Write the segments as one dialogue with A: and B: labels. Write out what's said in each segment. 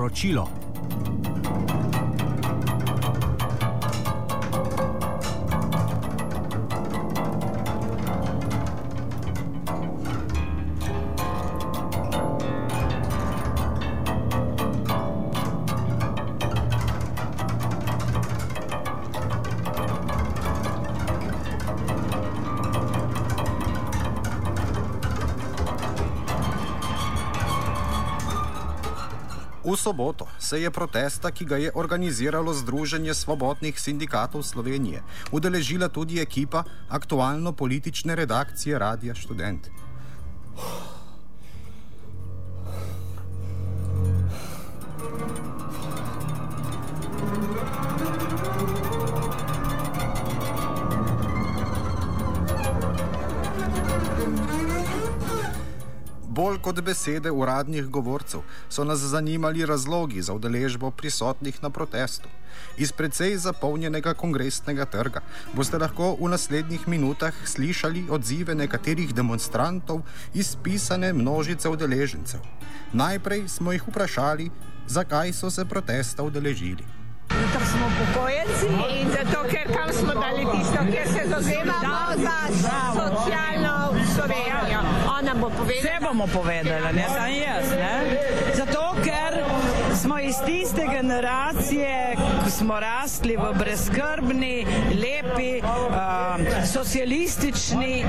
A: poročilo. V soboto se je protesta, ki ga je organiziralo Združenje svobodnih sindikatov Slovenije, udeležila tudi ekipa aktualno-politične redakcije Radia Študent. Bolj kot besede uradnih govorcev so nas zanimali razlogi za udeležbo prisotnih na protestu. Iz precej zapolnjenega kongresnega trga boste lahko v naslednjih minutah slišali odzive nekaterih demonstrantov iz pisane množice udeležencev. Najprej smo jih vprašali, zakaj so se protesta udeležili.
B: Zato smo upokojenci in zato, ker kam smo dali tisto, kjer se zavzemamo za socialno Slovenijo. Ona bo povedala.
C: Vse bomo povedali, ne samo jaz. Ne? Zato, ker smo iz tiste generacije, ko smo rastli v brezskrbni, lepi, socialistični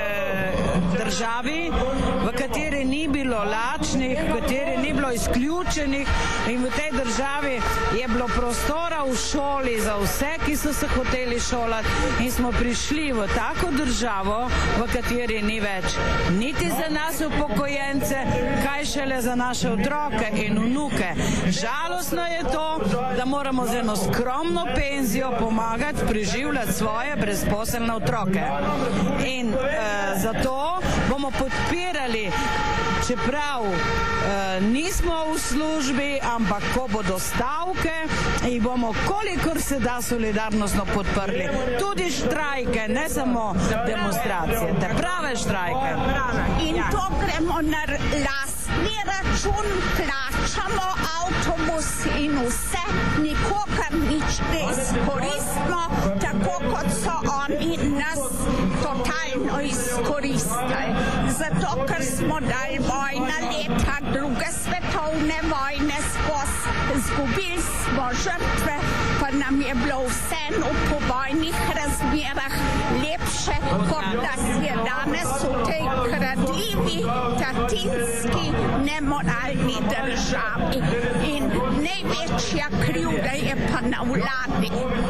C: državi, v kateri ni bilo lačnih, v kateri ni bilo izključenih in v tej državi je bilo prostora v šoli za vse, ki so se hoteli šolati in smo prišli v tako državo, v kateri ni več niti za nas upokojence, kaj šele za naše otroke in vnuke. Žalostno je to, da moramo z eno skromno penzijo pomagati preživljati svoje brezposelne otroke. In zato bomo podpirali, čeprav nismo v službi, ampak ko bodo stavke, jih bomo kolikor se da solidarnostno podprli. Tudi štrajke, ne samo demonstracije, te prave štrajke.
B: In to gremo na lastni račun, plačamo avtobus in vse, nikogar nič ne izkoristimo, tako kot so oni nas totalno izkoristili. Zato, ker smo dali vojna leta, druge svetovne vojne izgubili smo žrtve, pa nam je bilo vseeno v povojnih razmerah lepše, kot da je danes v tej kradljivi, tatinski, nemoralni državi. In največja krivda je pa na vladi.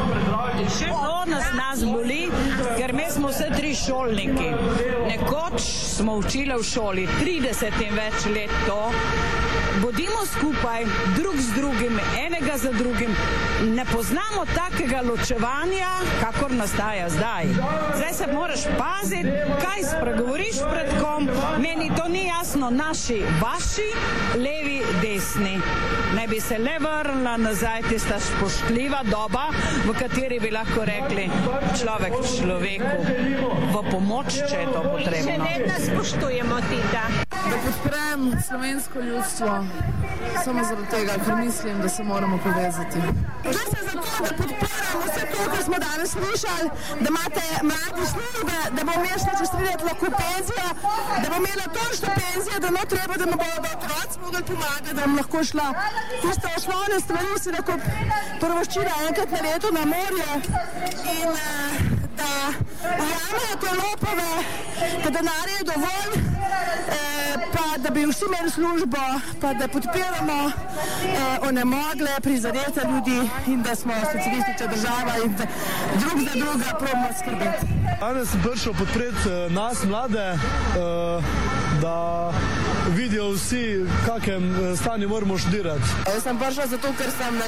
C: Še to nas boli, ker mi smo vse tri šolniki. Nekoč smo učili v šoli 30 in več let to. Bodimo skupaj, drug z drugim, enega za drugim. Ne poznamo takega ločevanja, kakor nastaja zdaj. Zdaj se moraš paziti, kaj spregovoriš pred kom. Meni to ni jasno, naši, vaši, levi, desni. Ne bi se le vrnila nazaj tista spoštljiva doba, v kateri bi lahko rekli človek človeku v pomoč, če je to potrebno.
B: Še vedno spoštujemo tega.
D: Da podprem slovensko ljudstvo, samo zaradi tega, ker mislim, da se moramo povezati. Gre se za to, da podpiramo vse to, kar smo danes slišali, da imate mladi službe, da bomo imeli čez 3 let lahko penzijo, da bomo imeli točno penzijo, da ne treba, da ne bodo otroci mogli pomagati, da bomo lahko šla tiste osnovne stvari, si lahko prvoščina enkrat na leto na morje in da ujamejo te lopove, da denarja je dovolj, pa da bi vsi imeli službo, pa da podpiramo onemogle, prizadete ljudi in da smo socialistična država in da drug za druga probamo skrbeti.
E: Danes sem prišel podpreti nas, mlade, da vidijo vsi, v kakem stanju moramo študirati.
D: Jaz sem prišel zato, ker sem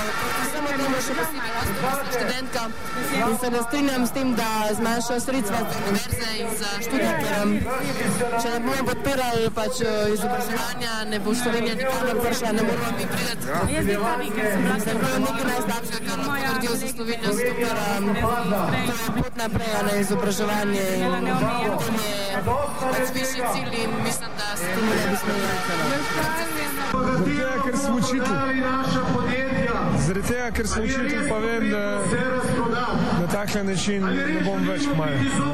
D: še posebej študentka in se ne strinjam s tem, da zmanjšajo sredstva za univerze in za študij, ker če ne bomo podpirali pač izobraževanja, ne bo Slovenija nikoli prišla, ne moramo mi priti. Jaz sem bila nekaj najslabšega, kar lahko naredijo za Slovenijo, zato ker to je pot naprej na izobraževanje in potem je pač višji cilj in mislim, da se to ne bi smeli reči.
E: Ker sem učitelj. Zaradi tega, ker sem učitelj, pa vem, da na takšen način ne bom več kmalu.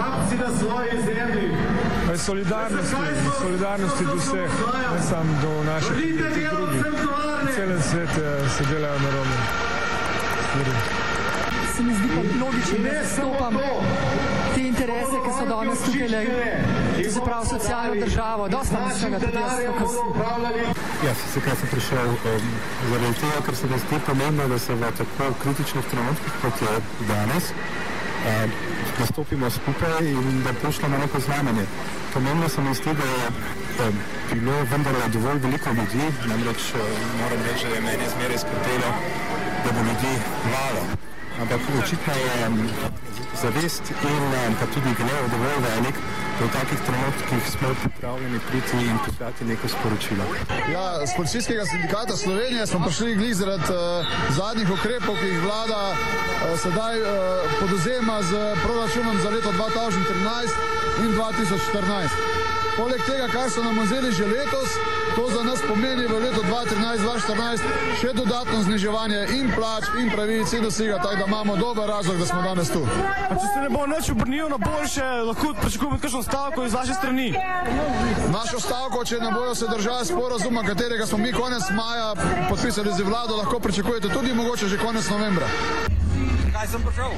E: Solidarnosti do vseh, ne samo do naših, tudi drugih. Celem svetu se delajo narobe stvari.
F: Se mi zdi pa logično, da zastopam te interese, ki so danes tukaj, to se pravi socialno državo, dosti nam vsega, tudi jaz, kako si.
G: Ja, sekaj sem prišel zaradi tega, ker se mi zdi pomembno, da se v tako kritičnih trenutkih, kot je danes, nastopimo skupaj in da pošljemo neko znamenje. Pomembno se mi zdi, da je bilo vendarle dovolj veliko ljudi, namreč moram reči, da je meni zmeraj skrbelo, da bo ljudi malo. Ampak očitno je zavest in pa tudi gnev dovolj velik, da v takih trenutkih smo pripravljeni priti in poslati neko sporočilo.
H: Ja, z Policijskega sindikata Slovenije smo prišli glih zaradi zadnjih ukrepov, ki jih vlada sedaj poduzema z proračunom za leto 2013 in 2014. Poleg tega, kar so nam vzeli že letos, to za nas pomeni v letu 2013-2014 še dodatno zniževanje in plač in pravic in dosega, tako da imamo dober razlog, da smo danes tu.
E: A če se ne bo nič obrnilo na boljše, lahko pričakujemo kakšno stavko iz vaše strani?
H: Našo stavko, če ne bojo se držali sporazuma, katerega smo mi konec maja podpisali z vlado, lahko pričakujete tudi mogoče že konec novembra.
I: Kaj sem prišel?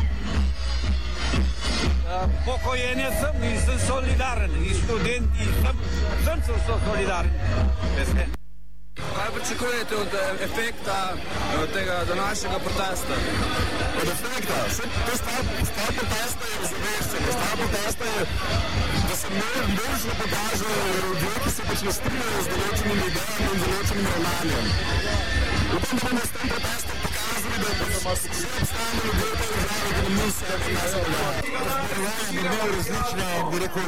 I: Pokojenje sem in sem solidaren, in študenti sem solidaren. Kaj pričakujete od efekta tega današnjega protesta?
G: Od efekta? Stav protesta je razveščen. Stav protesta je, da se možno pokaže ljudje, ki se pač ne strinjajo z določenimi idejami in določenim ravnanjem. Upam, da bomo s tem protestom pokazali, da vsi obstajamo ljudje v tej državi, da nam niso pokazali. Razmerjanje bi imel različne, bi rekel,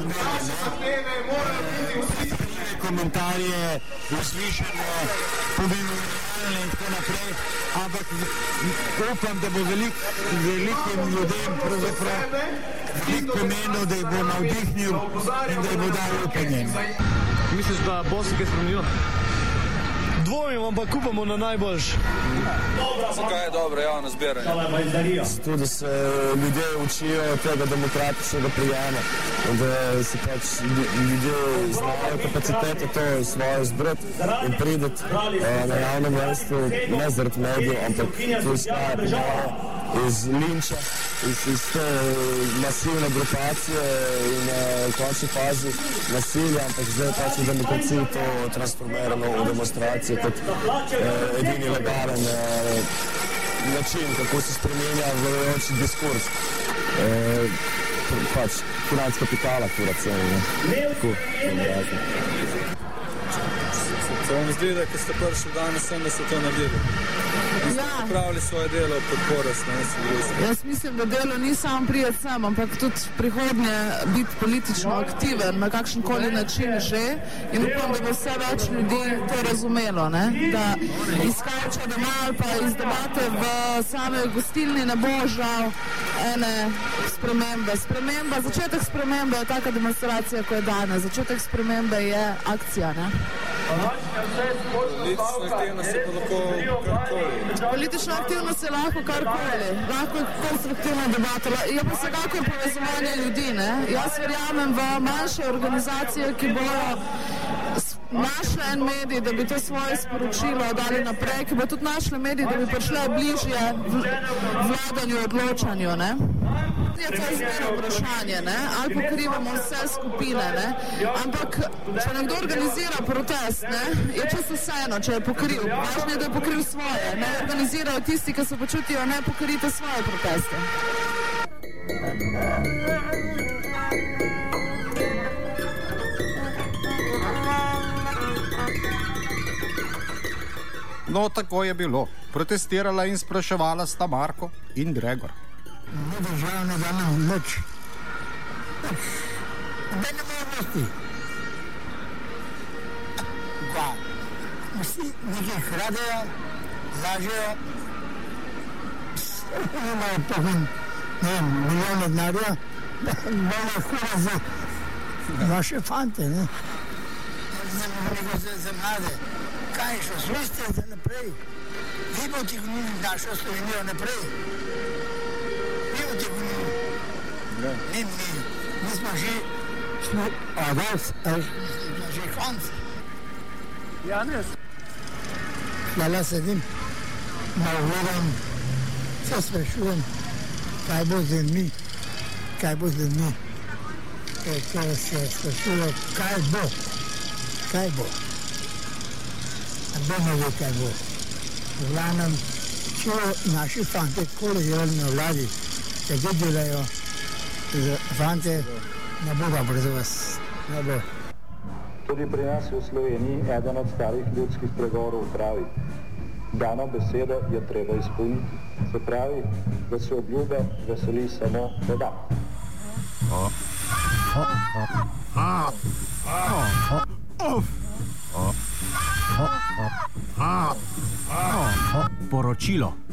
G: komentarje, vzvišene, povinovanje in tako naprej, ampak upam, da bo velikim ljudem pravzaprav veliko pomenil, da jih bo navdihnil in da jih bo dal upanje.
E: Misliš, da bo se kaj spremenilo? Dvomim, ampak upamo na najboljš.
I: Zakaj je dobro javno zbiranje?
G: Zato, da se ljudje učijo tega demokratičnega prijema, da se pač ljudje znajo kapacitete to svoje zbrati in prideti na javno mesto, ne zaradi medijev, ampak to izhaja iz linča, iz te masivne grupacije in v končni fazi nasilja, ampak zdaj pač v demokraciji to transformirano v demonstracijo kot edini legalen način, kako se spremenja vladajoči diskurs. Pač financ kapitala, tako
I: Se vam zdi, da ko ste prišli danes sem, da ste to naredili? Vi ste pripravili svoje delo v podporo slovenskih društv?
D: Jaz mislim, da delo ni samo prijeti sem, ampak tudi prihodnje biti politično aktiven na kakšen koli način že in upam, da bo vse več ljudi to razumelo, ne? Da iz kavča doma ali pa iz debate v same gostilni ne bo žal ene spremembe. Začetek spremembe je taka demonstracija, ko je danes. Začetek spremembe je akcija, ne?
I: Politična aktivnost je pa lahko karkoli.
D: Politična aktivnost je lahko karkoli. Lahko konstruktivna debata. Je pa vsekakor povezovanje ljudi, ne? Jaz verjamem v manjše organizacije, ki bodo našle en medij, da bi to svoje sporočilo dali naprej, ki bo tudi našle medij, da bi prišle bližje vladanju, odločanju, ne? Je to izmerno vprašanje, ne? Ali pokrivamo vse skupine, ne? Ampak, če nekdo organizira protest, ne? Je čisto vseeno, če je pokril. Važno je, da je pokril svoje. Ne organizirajo tisti, ki se počutijo, ne pokrite svoje proteste.
A: No, tako je bilo. Protestirala in spraševala sta Marko in Gregor.
J: Ne državnega nam nič. Da ne možnosti. Da vsi nekaj kradejo, lažejo, imajo pogum, ne vem, milijone denarja, da bomo hura za naše fante, ne. za mlade. Kaj je šlo? Sliste za naprej. Vi bo tignili našo Slovenijo naprej. Vi bo tignili. Ne, mi smo že že konc.
K: Janez.
J: Hvala sedim, malo gledam, se sprašujem, kaj bo z ljudmi. To se sprašuje, kaj bo. A bomo ve, kaj bo. V glavnem, če naši fante tako delali na vladi, tako delajo, fante, ne bo dobro za vas, ne bo.
L: Tudi pri nas v Sloveniji eden od starih ljudskih pregovorov pravi: dano besedo je treba izpolniti. Se pravi, da se obljube veseli samo voda.
M: Poročilo.